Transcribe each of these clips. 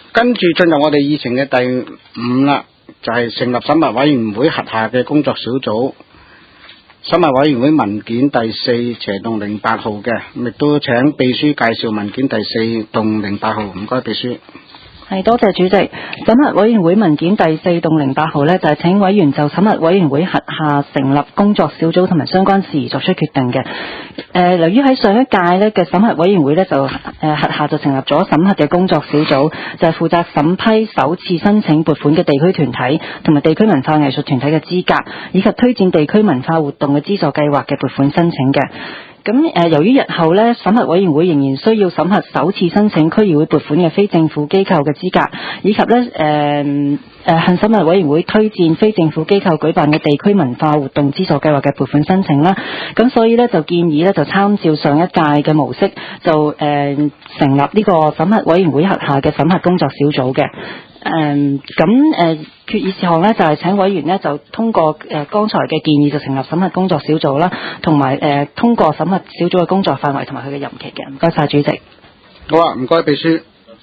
跟住進入我哋議程嘅第5啦，就係成立審核委員會轄下嘅工作小組。審核委員會文件第4/08號嘅，亦都請秘書介紹文件第4/08號。唔該，秘書。 係，多謝主席。審核委員會文件第4/08號呢，就係請委員就審核委員會轄下成立工作小組同埋相關事宜作出決定嘅。由於喺上一屆呢嘅審核委員會呢，就轄下就成立咗審核嘅工作小組，就係負責審批首次申請撥款嘅地區團體同埋地區文化藝術團體嘅資格，以及推薦地區文化活動嘅資助計劃嘅撥款申請嘅。咁由於日後呢，審核委員會仍然需要審核首次申請區議會撥款嘅非政府機構嘅資格，以及呢向審核委員會推薦非政府機構舉辦嘅地區文化活動資助計劃嘅撥款申請啦。咁所以呢，就建議呢，就參照上一屆嘅模式，就成立呢個審核委員會轄下嘅審核工作小組嘅。決議事項呢，就係請委員呢，就通過剛才嘅建議，就成立審核工作小組啦，同埋通過審核小組嘅工作範圍同埋佢嘅任期嘅。唔該晒，主席。 好啊，唔該秘書。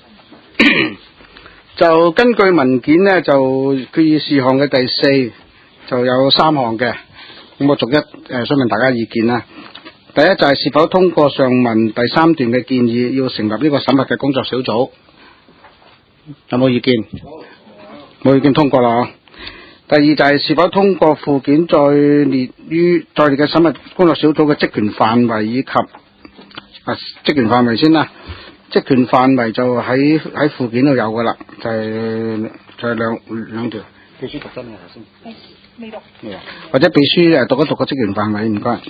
就根據文件呢，就決議事項嘅第4就有3項嘅，咁我逐一詢問大家意見啦。第一就係是否通過上文第3段嘅建議，要成立呢個審核嘅工作小組，有冇意見？冇意見，通過啦。第二就係是否通過附件再列嘅審核工作小組嘅職權範圍以及職權範圍先啦。職權範圍就喺附件度有噶啦，就係兩條。秘書讀真嘅頭先。未讀。或者秘書讀一讀個職權範圍，唔該。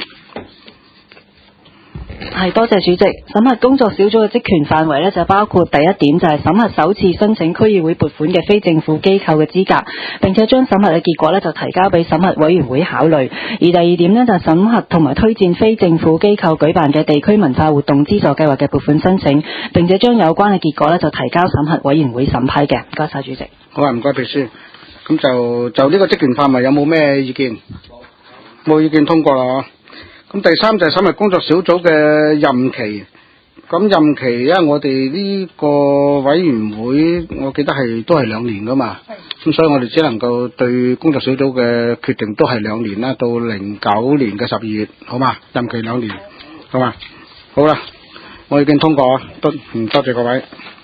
係，多謝主席。審核工作小組嘅職權範圍呢，就包括第一點就係審核首次申請區議會撥款嘅非政府機構嘅資格，並且將審核嘅結果呢，就提交俾審核委員會考慮。而第二點呢，就係審核同埋推薦非政府機構舉辦嘅地區文化活動資助計劃嘅撥款申請，並且將有關嘅結果呢，就提交審核委員會審批嘅。唔該晒，主席。 好啊，唔該秘書。咁就呢個職權範圍有冇咩意見？冇意見，通過啦。咁第三就係審核工作小組嘅任期。咁任期，因為我哋呢個委員會，我記得都係2年噶嘛。咁所以我哋只能夠對工作小組嘅決定都係2年啦，到09年嘅12月，好嘛？任期2年，好嘛？好啦，我已經通過，多謝各位。